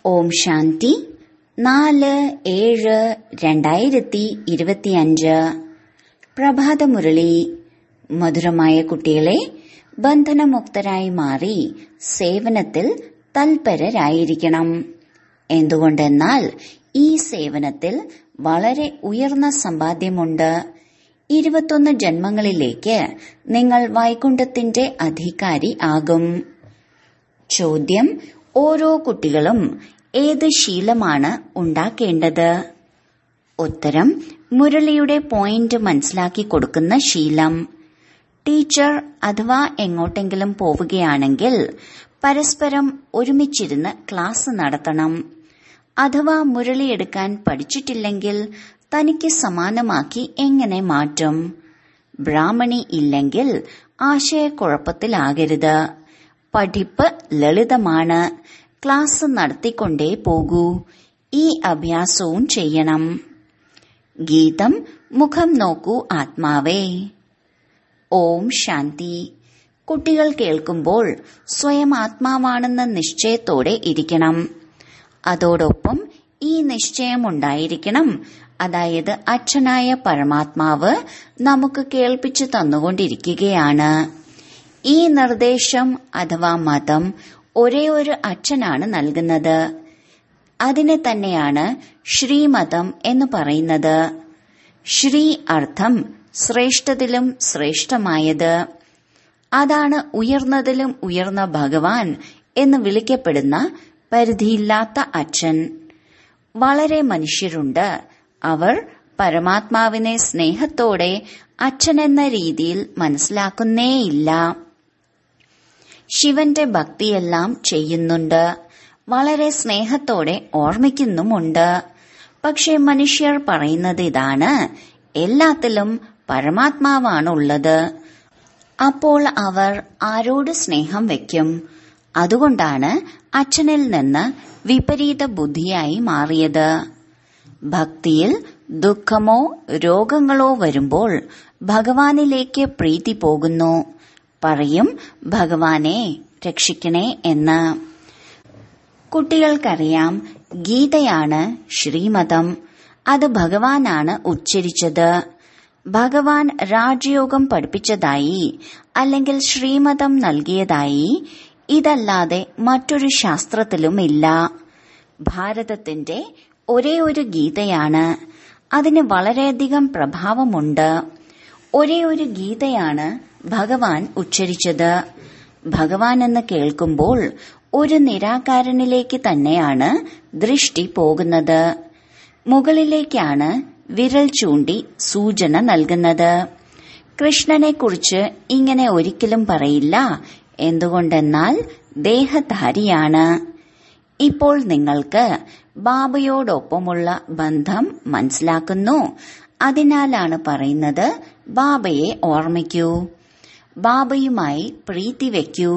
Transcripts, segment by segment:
ഓം ശാന്തി 4/7/2025 പ്രഭാതമുരളി. മധുരമായ കുട്ടികളെ, ബന്ധനമുക്തരായി മാറി സേവനത്തിൽ തൽപരരായിരിക്കണം. എന്തുകൊണ്ടെന്നാൽ ഈ സേവനത്തിൽ വളരെ ഉയർന്ന സമ്പാദ്യമുണ്ട്. 21 ജന്മങ്ങളിലേക്ക് നിങ്ങൾ വൈകുണ്ഠത്തിന്റെ അധികാരി ആകും. ചോദ്യം: ഓരോ കുട്ടികളും ഏത് ശീലമാണ് ഉണ്ടാക്കേണ്ടത്? ഉത്തരം: മുരളിയുടെ പോയിന്റ് മനസ്സിലാക്കി കൊടുക്കുന്ന ശീലം. ടീച്ചർ അഥവാ എങ്ങോട്ടെങ്കിലും പോവുകയാണെങ്കിൽ പരസ്പരം ഒരുമിച്ചിരുന്ന് ക്ലാസ് നടത്തണം. അഥവാ മുരളി എടുക്കാൻ പഠിച്ചിട്ടില്ലെങ്കിൽ തനിക്ക് സമാനമാക്കി എങ്ങനെ മാറ്റും? ബ്രാഹ്മണി ഇല്ലെങ്കിൽ ആശയക്കുഴപ്പത്തിലാകരുത്. പഠിപ്പ് ലളിതമാണ്. ക്ലാസ് നടത്തിക്കൊണ്ടേ പോകൂ. ഈ അഭ്യാസവും ചെയ്യണം. ഗീതം: മുഖം നോക്കൂ ആത്മാവേ. ഓം ശാന്തി. കുട്ടികൾ കേൾക്കുമ്പോൾ സ്വയം ആത്മാവാണെന്ന നിശ്ചയത്തോടെ ഇരിക്കണം. അതോടൊപ്പം ഈ നിശ്ചയമുണ്ടായിരിക്കണം, അതായത് അച്ഛനായ പരമാത്മാവ് നമുക്ക് കേൾപ്പിച്ചു തന്നുകൊണ്ടിരിക്കുകയാണ്. ഈ നിർദ്ദേശം അഥവാ മതം ഒരേ ഒരു അച്ഛനാണ് നൽകുന്നത്. അതിനെ തന്നെയാണ് ശ്രീമതം എന്ന് പറയുന്നത്. ശ്രീ അർത്ഥം ശ്രേഷ്ഠത്തിലും ശ്രേഷ്ഠമായത്. അതാണ് ഉയർന്നതിലും ഉയർന്ന ഭഗവാൻ എന്ന് വിളിക്കപ്പെടുന്ന പരിധിയില്ലാത്ത അച്ഛൻ. വളരെ മനുഷ്യരുണ്ട്, അവർ പരമാത്മാവിനെ സ്നേഹത്തോടെ അച്ഛനെന്ന രീതിയിൽ മനസ്സിലാക്കുന്നേയില്ല. ശിവന്റെ ഭക്തിയെല്ലാം ചെയ്യുന്നുണ്ട്, വളരെ സ്നേഹത്തോടെ ഓർമ്മിക്കുന്നുമുണ്ട്. പക്ഷെ മനുഷ്യർ പറയുന്നത് ഇതാണ്: എല്ലാത്തിലും പരമാത്മാവാണുള്ളത്. അപ്പോൾ അവർ ആരോട് സ്നേഹം വയ്ക്കും? അതുകൊണ്ടാണ് അച്ഛനിൽ നിന്ന് വിപരീത ബുദ്ധിയായി മാറിയത്. ഭക്തിയിൽ ദുഃഖമോ രോഗങ്ങളോ വരുമ്പോൾ ഭഗവാനിലേക്ക് പ്രീതി പോകുന്നു. പറയും, ഭഗവാനെ രക്ഷിക്കണേ എന്ന്. കുട്ടികൾക്കറിയാം, ഗീതയാണ് ശ്രീമതം. അത് ഭഗവാനാണ് ഉച്ചരിച്ചത്. ഭഗവാൻ രാജയോഗം പഠിപ്പിച്ചതായി അല്ലെങ്കിൽ ശ്രീമതം നൽകിയതായി ഇതല്ലാതെ മറ്റൊരു ശാസ്ത്രത്തിലുമില്ല. ഭാരതത്തിന്റെ ഒരേ ഒരു ഗീതയാണ്. അതിന് വളരെയധികം പ്രഭാവമുണ്ട്. ഒരേ ഒരു ഗീതയാണ് ഭഗവാൻ ഉച്ചരിച്ചത്. ഭഗവാൻ എന്ന് കേൾക്കുമ്പോൾ ഒരു നിരാകാരനിലേക്ക് തന്നെയാണ് ദൃഷ്ടി പോകുന്നത്. മുകളിലേക്കാണ് വിരൽ ചൂണ്ടി സൂചന നൽകുന്നത്. കൃഷ്ണനെ കുറിച്ച് ഇങ്ങനെ ഒരിക്കലും പറയില്ല. എന്തുകൊണ്ടെന്നാൽ ദേഹധാരിയാണ്. ഇപ്പോൾ നിങ്ങൾക്ക് ബാബയോടൊപ്പമുള്ള ബന്ധം മനസ്സിലാക്കുന്നു. അതിനാലാണ് പറയുന്നത്, ബാബയെ ഓർമ്മിക്കൂ, ബാബയുമായി പ്രീതി വയ്ക്കൂ.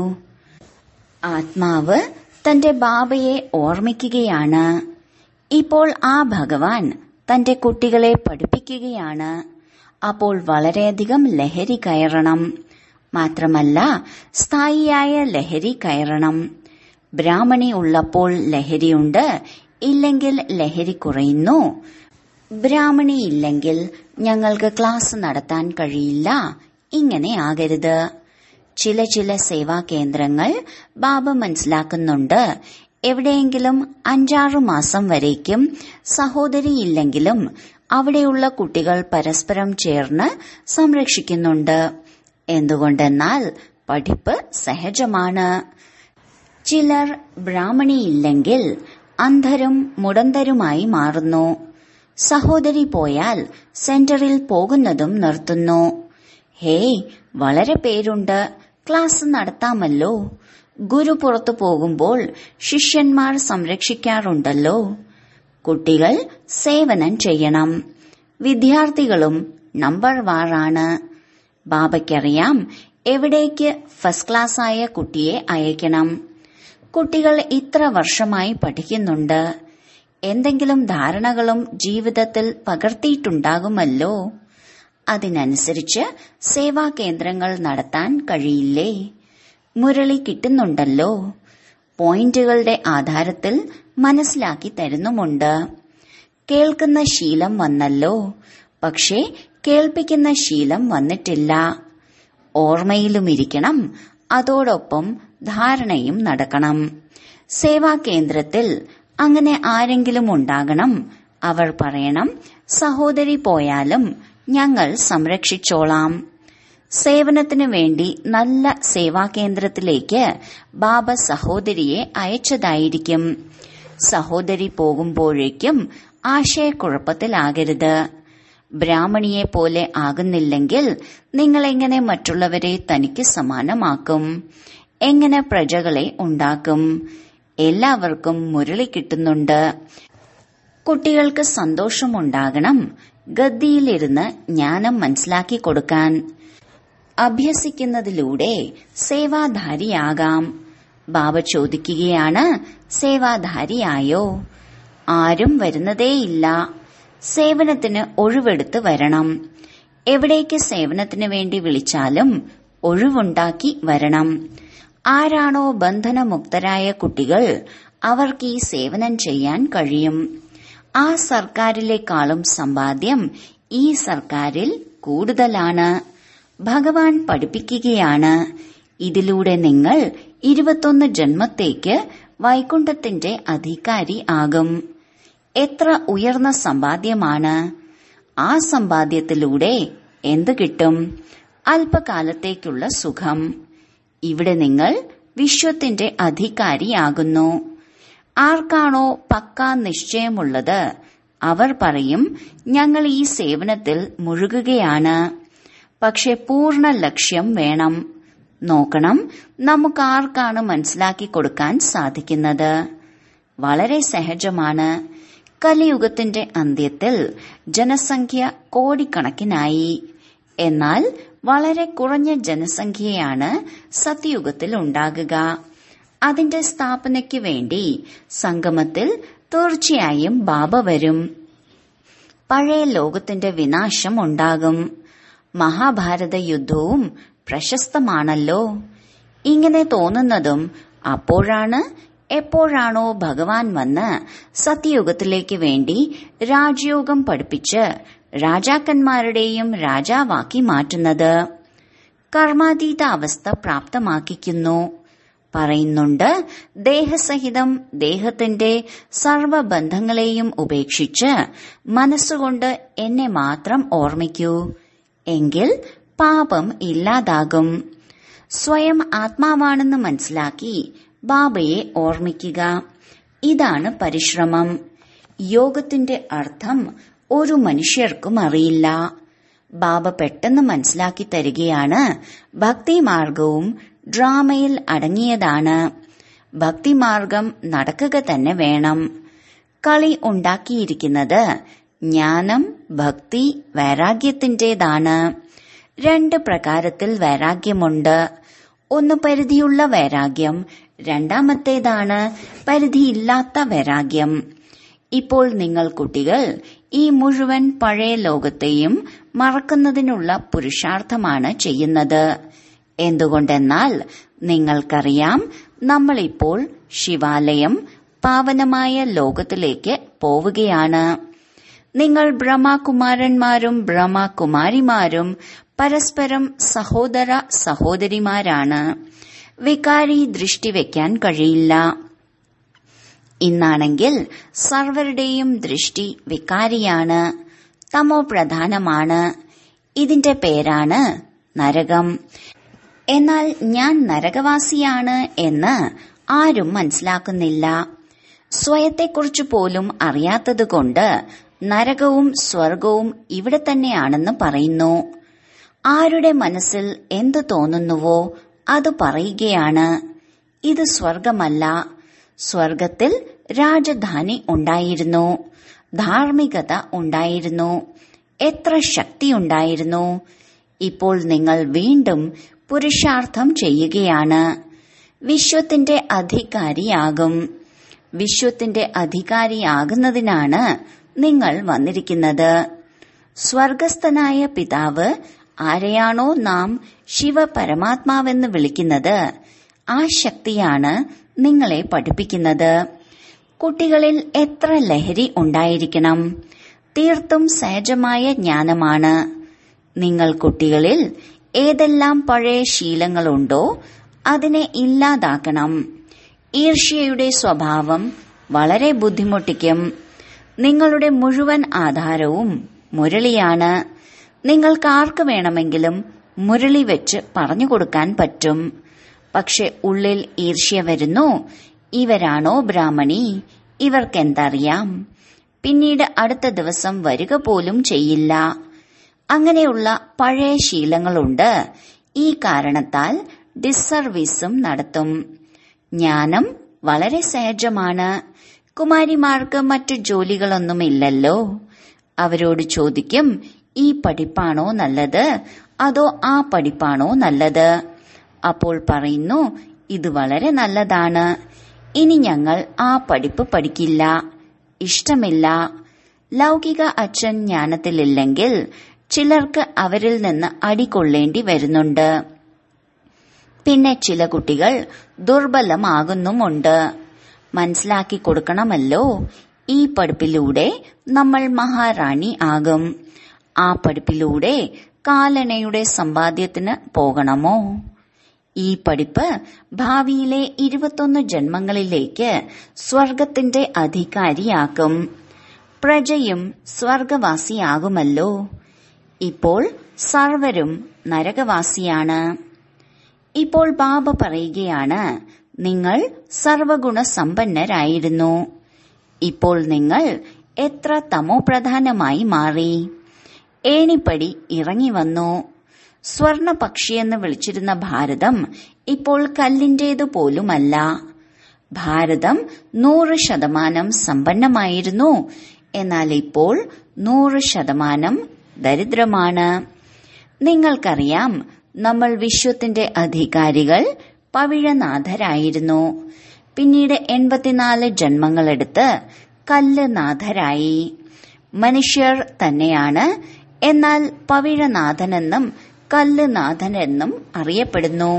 ആത്മാവ് തന്റെ ബാബയെ ഓർമ്മിക്കുകയാണ്. ഇപ്പോൾ ആ ഭഗവാൻ തന്റെ കുട്ടികളെ പഠിപ്പിക്കുകയാണ്. അപ്പോൾ വളരെയധികം ലഹരി കയറണം. മാത്രമല്ല, സ്ഥായിയായ ലഹരി കയറണം. ബ്രാഹ്മണി ഉള്ളപ്പോൾ ലഹരിയുണ്ട്, ഇല്ലെങ്കിൽ ലഹരി കുറയുന്നു. ബ്രാഹ്മണി ഇല്ലെങ്കിൽ ഞങ്ങൾക്ക് ക്ലാസ് നടത്താൻ കഴിയില്ല. ഇങ്ങനെ ആകരുത്. ചില സേവാ കേന്ദ്രങ്ങൾ ബാബ മനസ്സിലാക്കുന്നുണ്ട്. എവിടെയെങ്കിലും 5-6 മാസം വരേക്കും സഹോദരിയില്ലെങ്കിലും അവിടെയുള്ള കുട്ടികൾ പരസ്പരം ചേർന്ന് സംരക്ഷിക്കുന്നുണ്ട്. എന്തുകൊണ്ടെന്നാൽ പഠിപ്പ് സഹജമാണ്. ചിലർ ബ്രാഹ്മണിയില്ലെങ്കിൽ അന്ധരും മുടന്തരുമായി മാറുന്നു. സഹോദരി പോയാൽ സെന്ററിൽ പോകുന്നതും നിർത്തുന്നു. ഹേയ്, വളരെ പേരുണ്ട്, ക്ലാസ് നടത്താമല്ലോ. ഗുരു പുറത്തു പോകുമ്പോൾ ശിഷ്യന്മാർ സംരക്ഷിക്കാറുണ്ടല്ലോ. കുട്ടികൾ സേവനം ചെയ്യണം. വിദ്യാർത്ഥികളും നമ്പർ വാറാണ്. ബാബയ്ക്കറിയാം എവിടേക്ക് ഫസ്റ്റ് ക്ലാസ്സായ കുട്ടിയെ അയക്കണം. കുട്ടികൾ ഇത്ര വർഷമായി പഠിക്കുന്നുണ്ട്. എന്തെങ്കിലും ധാരണകളും ജീവിതത്തിൽ പകർത്തിയിട്ടുണ്ടാകുമല്ലോ. അതിനനുസരിച്ച് സേവാ കേന്ദ്രങ്ങൾ നടത്താൻ കഴിയില്ലേ? മുരളി കിട്ടുന്നുണ്ടല്ലോ. പോയിന്റുകളുടെ ആധാരത്തിൽ മനസ്സിലാക്കി തരുന്നുമുണ്ട്. കേൾക്കുന്ന ശീലം വന്നല്ലോ, പക്ഷേ കേൾപ്പിക്കുന്ന ശീലം വന്നിട്ടില്ല. ഓർമ്മയിലുമിരിക്കണം, അതോടൊപ്പം ധാരണയും നടക്കണം. സേവാകേന്ദ്രത്തിൽ അങ്ങനെ ആരെങ്കിലും ഉണ്ടാകണം. അവർ പറയണം, സഹോദരി പോയാലും ഞങ്ങൾ സംരക്ഷിച്ചോളാം. സേവനത്തിനു വേണ്ടി നല്ല സേവാകേന്ദ്രത്തിലേക്ക് ബാബ സഹോദരിയെ അയച്ചതായിരിക്കും. സഹോദരി പോകുമ്പോഴേക്കും ആശയക്കുഴപ്പത്തിലാകരുത്. ബ്രാഹ്മണിയെ പോലെ ആകുന്നില്ലെങ്കിൽ നിങ്ങളെങ്ങനെ മറ്റുള്ളവരെ തനിക്ക് സമാനമാക്കും? എങ്ങനെ പ്രജകളെ ഉണ്ടാക്കും? എല്ലാവർക്കും മുരളി കിട്ടുന്നുണ്ട്. കുട്ടികൾക്ക് സന്തോഷമുണ്ടാകണം. ഗദ്ദിയിലിരുന്ന് ജ്ഞാനം മനസ്സിലാക്കി കൊടുക്കാൻ അഭ്യസിക്കുന്നതിലൂടെ സേവാധാരിയാകാം. ബാബ ചോദിക്കുകയാണ്, സേവാധാരിയായോ? ആരും വരുന്നതേയില്ല. സേവനത്തിന് ഒഴിവെടുത്ത് വരണം. എവിടേക്ക് സേവനത്തിന് വേണ്ടി വിളിച്ചാലും ഒഴിവുണ്ടാക്കി വരണം. ആരാണോ ബന്ധനമുക്തരായ കുട്ടികൾ, അവർക്ക് ഈ സേവനം ചെയ്യാൻ കഴിയും. ആ സർക്കാരിലേക്കാളും സമ്പാദ്യം ഈ സർക്കാരിൽ കൂടുതലാണ്. ഭഗവാൻ പഠിപ്പിക്കുകയാണ്, ഇതിലൂടെ നിങ്ങൾ 21 ജന്മത്തേക്ക് വൈകുണ്ഠത്തിന്റെ അധികാരി ആകും. എത്ര ഉയർന്ന സമ്പാദ്യമാണ്! ആ സമ്പാദ്യത്തിലൂടെ എന്ത് കിട്ടും? അല്പകാലത്തേക്കുള്ള സുഖം. ഇവിടെ നിങ്ങൾ വിശ്വത്തിന്റെ അധികാരിയാകുന്നു. ആർക്കാണോ പക്കാ നിശ്ചയമുള്ളത്, അവർ പറയും, ഞങ്ങൾ ഈ സേവനത്തിൽ മുഴുകുകയാണ്. പക്ഷെ പൂർണ്ണ ലക്ഷ്യം വേണം. നോക്കണം, നമുക്ക് ആർക്കാണ് മനസ്സിലാക്കി കൊടുക്കാൻ സാധിക്കുന്നത്? വളരെ സഹജമാണ്. കലിയുഗത്തിന്റെ അന്ത്യത്തിൽ ജനസംഖ്യ കോടിക്കണക്കിനായി. എന്നാൽ വളരെ കുറഞ്ഞ ജനസംഖ്യയാണ് സത്യയുഗത്തിൽ ഉണ്ടാകുക. അതിന്റെ സ്ഥാപനയ്ക്ക് വേണ്ടി സംഗമത്തിൽ തീർച്ചയായും ബാബ വരും. പഴയ ലോകത്തിന്റെ വിനാശം ഉണ്ടാകും. മഹാഭാരത യുദ്ധവും പ്രശസ്തമാണല്ലോ. ഇങ്ങനെ തോന്നുന്നതും അപ്പോഴാണ് എപ്പോഴാണോ ഭഗവാൻ വന്ന് സത്യയുഗത്തിലേക്ക് വേണ്ടി രാജയോഗം പഠിപ്പിച്ച് രാജാക്കന്മാരുടെയും രാജാവാക്കി മാറ്റുന്നത്. കർമാതീത അവസ്ഥ പ്രാപ്തമാക്കിക്കുന്നു. പറയുന്നുണ്ട്, ദേഹസഹിതം ദേഹത്തിന്റെ സർവബന്ധങ്ങളെയും ഉപേക്ഷിച്ച് മനസ്സുകൊണ്ട് എന്നെ മാത്രം ഓർമ്മിക്കൂ. എങ്കിൽ പാപം ഇല്ലാതാകും. സ്വയം ആത്മാവാണെന്ന് മനസ്സിലാക്കി ബാബയെ ഓർമ്മിക്കുക. ഇതാണ് പരിശ്രമം. യോഗത്തിന്റെ അർത്ഥം ഒരു മനുഷ്യർക്കും അറിയില്ല. ബാബ പെട്ടെന്ന് മനസ്സിലാക്കി തരികയാണ്. ഭക്തിമാർഗവും ഡ്രാമയിൽ അടങ്ങിയതാണ്. ഭക്തിമാർഗം നടക്കുക തന്നെ വേണം. കളി ഉണ്ടാക്കിയിരിക്കുന്നത് ജ്ഞാനം, ഭക്തി, വൈരാഗ്യത്തിന്റേതാണ്. 2 പ്രകാരത്തിൽ വൈരാഗ്യമുണ്ട്. ഒന്ന് പരിധിയുള്ള വൈരാഗ്യം, രണ്ടാമത്തേതാണ് പരിധിയില്ലാത്ത വൈരാഗ്യം. ഇപ്പോൾ നിങ്ങൾ കുട്ടികൾ ഈ മുഴുവൻ പഴയ ലോകത്തെയും മറക്കുന്നതിനുള്ള പുരുഷാർത്ഥമാണ് ചെയ്യുന്നത്. എന്തുകൊണ്ടെന്നാൽ നിങ്ങൾക്കറിയാം, നമ്മളിപ്പോൾ ശിവാലയം, പാവനമായ ലോകത്തിലേക്ക് പോവുകയാണ്. നിങ്ങൾ ബ്രഹ്മകുമാരന്മാരും ബ്രഹ്മകുമാരിമാരും പരസ്പരം സഹോദര സഹോദരിമാരാണ്. വികാരി ദൃഷ്ടി വയ്ക്കാൻ കഴിയില്ല. ഇന്നാണെങ്കിൽ സർവരുടെയും ദൃഷ്ടി വികാരിയാണ്, തമോ പ്രധാനമാണ്. ഇതിന്റെ പേരാണ് നരകം. എന്നാൽ ഞാൻ നരകവാസിയാണ് എന്ന് ആരും മനസ്സിലാക്കുന്നില്ല. സ്വയത്തെക്കുറിച്ച് പോലും അറിയാത്തതുകൊണ്ട് നരകവും സ്വർഗവും ഇവിടെ തന്നെയാണെന്ന് പറയുന്നു. ആരുടെ മനസ്സിൽ എന്തു തോന്നുന്നുവോ അത് പറയുകയാണ്. ഇത് സ്വർഗമല്ല. സ്വർഗത്തിൽ രാജധാനി ഉണ്ടായിരുന്നു, ധാർമ്മികത ഉണ്ടായിരുന്നു, എത്ര ശക്തിയുണ്ടായിരുന്നു. ഇപ്പോൾ നിങ്ങൾ വീണ്ടും പുരുഷാർത്ഥം ചെയ്യുകയാണ്. വിശ്വത്തിന്റെ അധികാരിയാകും. വിശ്വത്തിന്റെ അധികാരിയാകുന്നതിനാണ് നിങ്ങൾ വന്നിരിക്കുന്നത്. സ്വർഗസ്ഥനായ പിതാവ് ആരെയാണോ നാം ശിവ പരമാത്മാവെന്ന് വിളിക്കുന്നത്, ആ ശക്തിയാണ് നിങ്ങളെ പഠിപ്പിക്കുന്നത്. കുട്ടികളിൽ എത്ര ലഹരി ഉണ്ടായിരിക്കണം! തീർത്തും സഹജമായ ജ്ഞാനമാണ്. നിങ്ങൾ കുട്ടികളിൽ ഏതെല്ലാം പഴയ ശീലങ്ങളുണ്ടോ അതിനെ ഇല്ലാതാക്കണം. ഈർഷ്യയുടെ സ്വഭാവം വളരെ ബുദ്ധിമുട്ടിക്കും. നിങ്ങളുടെ മുഴുവൻ ആധാരവും മുരളിയാണ്. നിങ്ങൾക്കാർക്ക് വേണമെങ്കിലും മുരളി വെച്ച് പറഞ്ഞു കൊടുക്കാൻ പറ്റും. പക്ഷെ ഉള്ളിൽ ഈർഷ്യ വരുന്നു. ഇവരാണോ ബ്രാഹ്മണി? ഇവർക്കെന്തറിയാം? പിന്നീട് അടുത്ത ദിവസം വരിക പോലും ചെയ്യില്ല. അങ്ങനെയുള്ള പഴയ ശീലങ്ങളുണ്ട്. ഈ കാരണത്താൽ ഡിസ്സർവീസും നടത്തും. ജ്ഞാനം വളരെ സഹജമാണ്. കുമാരിമാർക്ക് മറ്റു ജോലികളൊന്നുമില്ലല്ലോ. അവരോട് ചോദിക്കും, ഈ പഠിപ്പാണോ നല്ലത് അതോ ആ പഠിപ്പാണോ നല്ലത്? അപ്പോൾ പറയുന്നു, ഇത് വളരെ നല്ലതാണ്. ഇനി ഞങ്ങൾ ആ പഠിപ്പ് പഠിക്കില്ല, ഇഷ്ടമില്ല. ലൗകിക അച്ഛൻ ജ്ഞാനത്തിലില്ലെങ്കിൽ ചിലർക്ക് അവരിൽ നിന്ന് അടികൊള്ളേണ്ടി വരുന്നുണ്ട്. പിന്നെ ചില കുട്ടികൾ ദുർബലമാകുന്നുമുണ്ട്. മനസ്സിലാക്കി കൊടുക്കണമല്ലോ, ഈ പഠിപ്പിലൂടെ നമ്മൾ മഹാറാണി ആകും. ആ പഠിപ്പിലൂടെ കാലണയുടെ സമ്പാദ്യത്തിന് പോകണമോ? ഈ പഠിപ്പ് ഭാവിയിലെ 21 ജന്മങ്ങളിലേക്ക് സ്വർഗത്തിന്റെ അധികാരിയാക്കും. പ്രജയും സ്വർഗവാസിയാകുമല്ലോ. ഇപ്പോൾ സർവരും നരകവാസിയാണ്. ഇപ്പോൾ ബാബ പറയുകയാണ്, നിങ്ങൾ സർവഗുണസമ്പന്നരായിരുന്നു. ഇപ്പോൾ നിങ്ങൾ എത്ര തമോപ്രധാനമായി മാറി. ഏണിപ്പടി ഇറങ്ങി വന്നു. സ്വർണ പക്ഷിയെന്ന് വിളിച്ചിരുന്ന ഭാരതം ഇപ്പോൾ കല്ലിന്റേതു പോലുമല്ല. ഭാരതം 100% സമ്പന്നമായിരുന്നു. എന്നാൽ ഇപ്പോൾ 100% ദരിദ്രമാണ്. നിങ്ങൾക്കറിയാം, നമ്മൾ വിശ്വത്തിന്റെ അധികാരികൾ പവിഴനാഥരായിരുന്നു. പിന്നീട് 84 ജന്മങ്ങളെടുത്ത് കല്ല് നാഥരായി. മനുഷ്യർ തന്നെയാണ്, എന്നാൽ പവിഴനാഥനെന്നും കല്ല് നാഥനെന്നും അറിയപ്പെടുന്നു.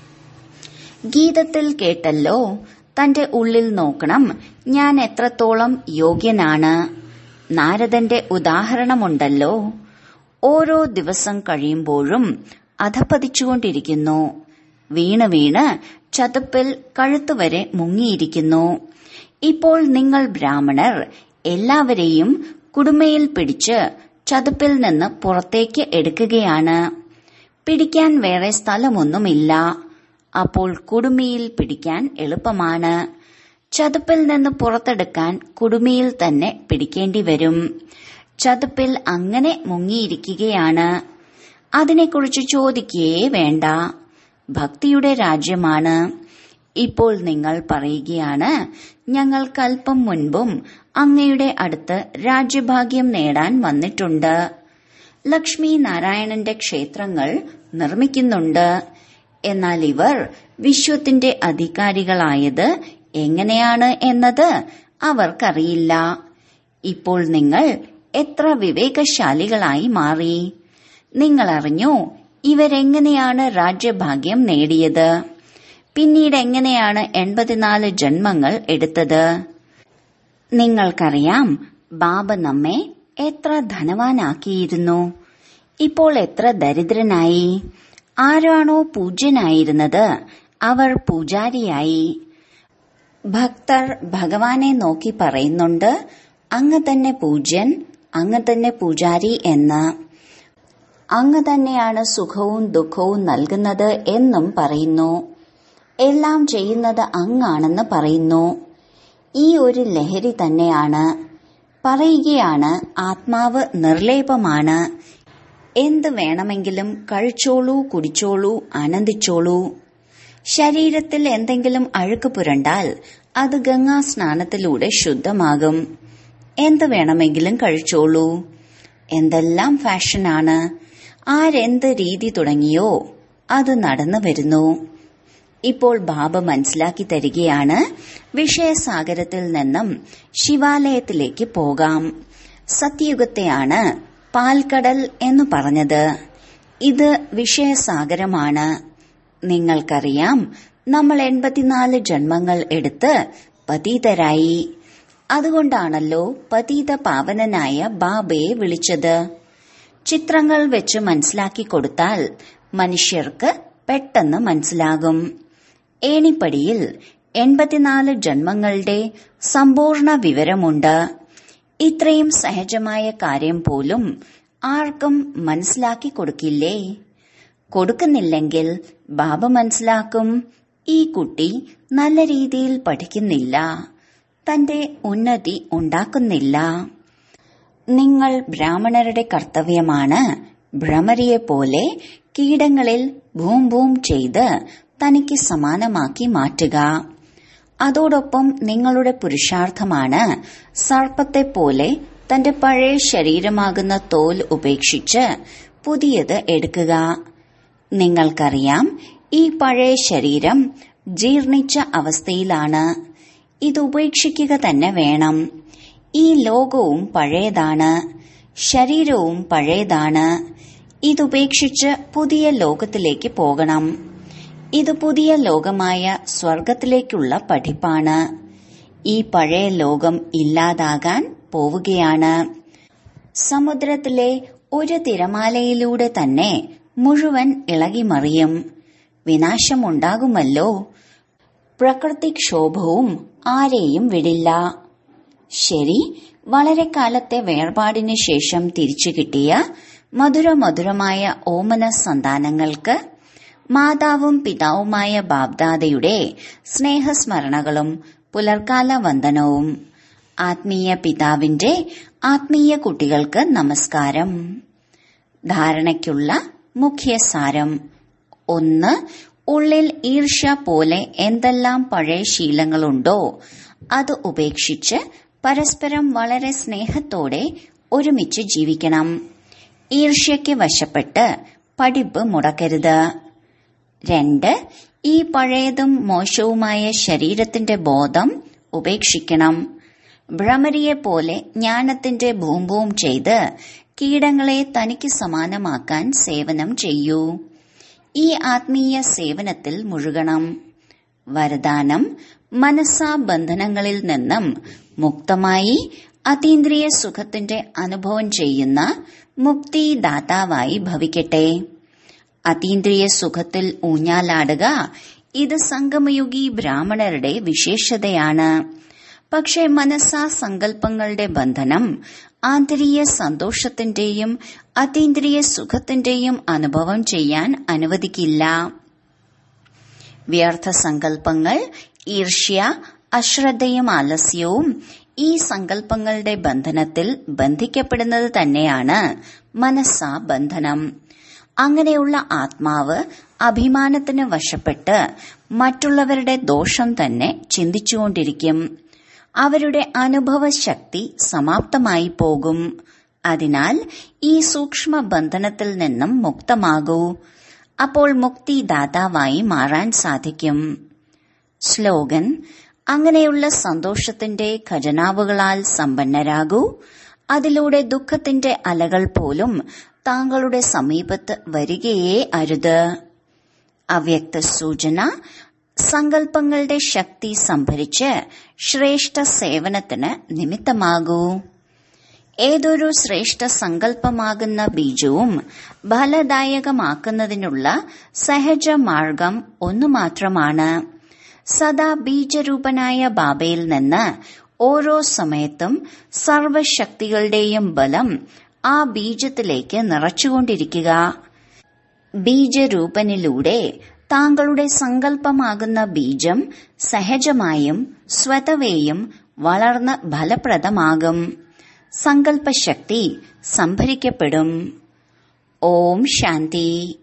ഗീതത്തിൽ കേട്ടല്ലോ, തന്റെ ഉള്ളിൽ നോക്കണം, ഞാൻ എത്രത്തോളം യോഗ്യനാണ്. നാരദന്റെ ഉദാഹരണമുണ്ടല്ലോ. ഓരോ ദിവസം കഴിയുമ്പോഴും അധപ്പതിച്ചുകൊണ്ടിരിക്കുന്നു. വീണ് വീണ് ചതുപ്പിൽ കഴുത്തുവരെ മുങ്ങിയിരിക്കുന്നു. ഇപ്പോൾ നിങ്ങൾ ബ്രാഹ്മണർ എല്ലാവരെയും കുടുമയിൽ പിടിച്ച് ചതുപ്പിൽ നിന്ന് പുറത്തേക്ക് എടുക്കുകയാണ്. പിടിക്കാൻ വേറെ സ്ഥലമൊന്നുമില്ല. അപ്പോൾ കുടുമിയിൽ പിടിക്കാൻ എളുപ്പമാണ്. ചതുപ്പിൽ നിന്ന് പുറത്തെടുക്കാൻ കുടുമിയിൽ തന്നെ പിടിക്കേണ്ടി വരും. ചതുപ്പിൽ അങ്ങനെ മുങ്ങിയിരിക്കുകയാണ്. അതിനെക്കുറിച്ച് ചോദിക്കുകയേ വേണ്ട. ഭക്തിയുടെ രാജ്യമാണ്. ഇപ്പോൾ നിങ്ങൾ പറയുകയാണ്, ഞങ്ങൾക്കല്പം മുൻപും അങ്ങയുടെ അടുത്ത് രാജ്യഭാഗ്യം നേടാൻ വന്നിട്ടുണ്ട്. ലക്ഷ്മി നാരായണന്റെ ക്ഷേത്രങ്ങൾ നിർമ്മിക്കുന്നുണ്ട്. എന്നാൽ ഇവർ വിശ്വത്തിന്റെ അധികാരികളായത് എങ്ങനെയാണ് എന്നത് അവർക്കറിയില്ല. ഇപ്പോൾ നിങ്ങൾ എത്ര വിവേകശാലികളായി മാറി. നിങ്ങൾ അറിഞ്ഞോ ഇവരെങ്ങനെയാണ് രാജ്യഭാഗ്യം നേടിയത്? പിന്നീട് എങ്ങനെയാണ് 84 ജന്മങ്ങൾ എടുത്തത്? നിങ്ങൾക്കറിയാം, ബാബ നമ്മെ എത്ര ധനവാനാക്കിയിരുന്നു. ഇപ്പോൾ എത്ര ദരിദ്രനായി. ആരാണോ പൂജ്യനായിരുന്നത് അവർ പൂജാരിയായി. ഭക്തർ ഭഗവാനെ നോക്കി പറയുന്നുണ്ട്, അങ്ങ് തന്നെ പൂജ്യൻ, അങ്ങ് തന്നെ പൂജാരി എന്ന്. അങ്ങ് തന്നെയാണ് സുഖവും ദുഃഖവും നൽകുന്നത് എന്നും പറയുന്നു. എല്ലാം ചെയ്യുന്നത് അങ്ങാണെന്ന് പറയുന്നു. ഈ ഒരു ലഹരി തന്നെയാണ്. പറയുകയാണ്, ആത്മാവ് നിർലേപമാണ്. എന്ത് വേണമെങ്കിലും കഴിച്ചോളൂ, കുടിച്ചോളൂ, ആനന്ദിച്ചോളൂ. ശരീരത്തിൽ എന്തെങ്കിലും അഴുക്ക് പുരണ്ടാൽ അത് ഗംഗാ സ്നാനത്തിലൂടെ ശുദ്ധമാകും. എന്ത് വേണമെങ്കിലും കഴിച്ചോളൂ. എന്തെല്ലാം ഫാഷനാണ്. ആരെന്ത് രീതി തുടങ്ങിയോ അത് നടന്നു വരുന്നു. ഇപ്പോൾ ബാബ മനസ്സിലാക്കി തരികയാണ്, വിഷയസാഗരത്തിൽ നിന്നും ശിവാലയത്തിലേക്ക് പോകാം. സത്യയുഗത്തെയാണ് പാൽക്കടൽ എന്ന് പറഞ്ഞത്. ഇത് വിഷയസാഗരമാണ്. നിങ്ങൾക്കറിയാം, നമ്മൾ 84 ജന്മങ്ങൾ എടുത്ത് പതീതരായി. അതുകൊണ്ടാണല്ലോ പതീത പാവനനായ ബാബയെ വിളിച്ചത്. ചിത്രങ്ങൾ വെച്ച് മനസ്സിലാക്കി കൊടുത്താൽ മനുഷ്യർക്ക് പെട്ടെന്ന് മനസ്സിലാകും. ഏണിപ്പടിയിൽ 84 ജന്മങ്ങളുടെ സമ്പൂർണ്ണ വിവരമുണ്ട്. ഇത്രയും സഹജമായ കാര്യം പോലും ആർക്കും മനസ്സിലാക്കി കൊടുക്കില്ലേ? കൊടുക്കുന്നില്ലെങ്കിൽ ബാബ മനസ്സിലാക്കും, ഈ കുട്ടി നല്ല രീതിയിൽ പഠിക്കുന്നില്ല, തന്റെ ഉന്നതി ഉണ്ടാക്കുന്നില്ല. നിങ്ങൾ ബ്രാഹ്മണരുടെ കർത്തവ്യമാണ് ഭ്രമരിയെപ്പോലെ കീടങ്ങളിൽ ഭൂം ഭൂം ചെയ്ത് തനിക്ക് സമാനമാക്കി മാറ്റുക. അതോടൊപ്പം നിങ്ങളുടെ പുരുഷാർത്ഥമാണ് സർപ്പത്തെപ്പോലെ തന്റെ പഴയ ശരീരമാകുന്ന തോൽ ഉപേക്ഷിച്ച് പുതിയത് എടുക്കുക. നിങ്ങൾക്കറിയാം, ഈ പഴയ ശരീരം ജീർണിച്ച അവസ്ഥയിലാണ്. ഇത് ഉപേക്ഷിക്കുക തന്നെ വേണം. ഈ ലോകവും പഴയതാണ്, ശരീരവും പഴയതാണ്. ഇതുപേക്ഷിച്ച് പുതിയ ലോകത്തിലേക്ക് പോകണം. ഇത് പുതിയ ലോകമായ സ്വർഗത്തിലേക്കുള്ള പഠിപ്പാണ്. ഈ പഴയ ലോകം ഇല്ലാതാകാൻ പോവുകയാണ്. സമുദ്രത്തിലെ ഒരു തിരമാലയിലൂടെ തന്നെ മുഴുവൻ ഇളകിമറിയും. വിനാശമുണ്ടാകുമല്ലോ. പ്രകൃതിക്ഷോഭവും ആരെയും വിടില്ല. ശരി, വളരെ കാലത്തെ വേർപാടിന് ശേഷം തിരിച്ചു കിട്ടിയ മധുരമധുരമായ ഓമന സന്താനങ്ങൾക്ക് മാതാവും പിതാവുമായ ബാബ്ദാദയുടെ സ്നേഹസ്മരണകളും പുലർക്കാല വന്ദനവും. ആത്മീയ പിതാവിന്റെ ആത്മീയ കുട്ടികൾക്ക് നമസ്കാരം. ധാരണയ്ക്കുള്ള മുഖ്യസാരം: 1. ഉള്ളിൽ ഈർഷ്യ പോലെ എന്തെല്ലാം പഴയ ശീലങ്ങളുണ്ടോ അത് ഉപേക്ഷിച്ച് പരസ്പരം വളരെ സ്നേഹത്തോടെ ഒരുമിച്ച് ജീവിക്കണം. ഈർഷ്യയ്ക്ക് വശപ്പെട്ട് പഠിപ്പ് മുടക്കരുത്. 2. ഈ പഴയതും മോശവുമായ ശരീരത്തിന്റെ ബോധം ഉപേക്ഷിക്കണം. ഭ്രമരിയെപ്പോലെ ജ്ഞാനത്തിന്റെ ഭൂംഭൂം ചെയ്ത് കീടങ്ങളെ തനിക്ക് സമാനമാക്കാൻ സേവനം ചെയ്യൂ. ഈ ആത്മീയ സേവനത്തിൽ മുഴുകണം. വരദാനം: മനസ്സാ ബന്ധനങ്ങളിൽ നിന്നും മുക്തമായി അതീന്ദ്രിയ സുഖത്തിന്റെ അനുഭവം ചെയ്യുന്ന മുക്തിദാതാവായി ഭവിക്കട്ടെ. അതീന്ദ്രിയ സുഖത്തിൽ ഊഞ്ഞാലാടുക ഇത് സംഗമയുഗി ബ്രാഹ്മണരുടെ വിശേഷതയാണ്. പക്ഷേ മനസ്സാ സങ്കല്പങ്ങളുടെ ബന്ധനം ആന്തരിക സന്തോഷത്തിന്റെയും അതീന്ദ്രിയ സുഖത്തിന്റെയും അനുഭവം ചെയ്യാൻ അനുവദിക്കില്ല. വ്യർത്ഥ സങ്കല്പങ്ങൾ, ഈർഷ്യ, അശ്രദ്ധയും ആലസ്യവും ഈ സങ്കല്പങ്ങളുടെ ബന്ധനത്തിൽ ബന്ധിക്കപ്പെടുന്നത് തന്നെയാണ് മനസ്സാ ബന്ധനം. അങ്ങനെയുള്ള ആത്മാവ് അഭിമാനത്തിന് വശപ്പെട്ട് മറ്റുള്ളവരുടെ ദോഷം തന്നെ ചിന്തിച്ചുകൊണ്ടിരിക്കും. അവരുടെ അനുഭവശക്തി സമാപ്തമായി പോകും. അതിനാൽ ഈ സൂക്ഷ്മ ബന്ധനത്തിൽ നിന്നും മുക്തമാകൂ. അപ്പോൾ മുക്തിദാതാവായി മാറാൻ സാധിക്കും. സ്ലോഗൻ: അങ്ങനെയുള്ള സന്തോഷത്തിന്റെ ഖജനാവുകളാൽ സമ്പന്നരാകൂ. അതിലൂടെ ദുഃഖത്തിന്റെ അലകൾ പോലും താങ്കളുടെ സമീപത്ത് വരികയേ അരുത്. അവ്യക്ത സൂചന: സങ്കല്പങ്ങളുടെ ശക്തി സംഭരിച്ച് ശ്രേഷ്ഠ സേവനത്തിന് നിമിത്തമാകൂ. ഏതൊരു ശ്രേഷ്ഠ സങ്കല്പമാകുന്ന ബീജവും ഫലദായകമാക്കുന്നതിനുള്ള സഹജ മാർഗം ഒന്നുമാത്രമാണ്. സദാ ബീജരൂപനായ ബാബയിൽ നിന്ന് ഓരോ സമയത്തും സർവശക്തികളുടെയും ബലം ആ ബീജത്തിലേക്ക് നിറച്ചുകൊണ്ടിരിക്കുക. ബീജരൂപനിലൂടെ താങ്കളുടെ സങ്കല്പമാകുന്ന ബീജം സഹജമായും സ്വതവേയും വളർന്ന് ഫലപ്രദമാകും. സങ്കല്പശക്തി സംഭരിക്കപ്പെടും. ഓം ശാന്തി.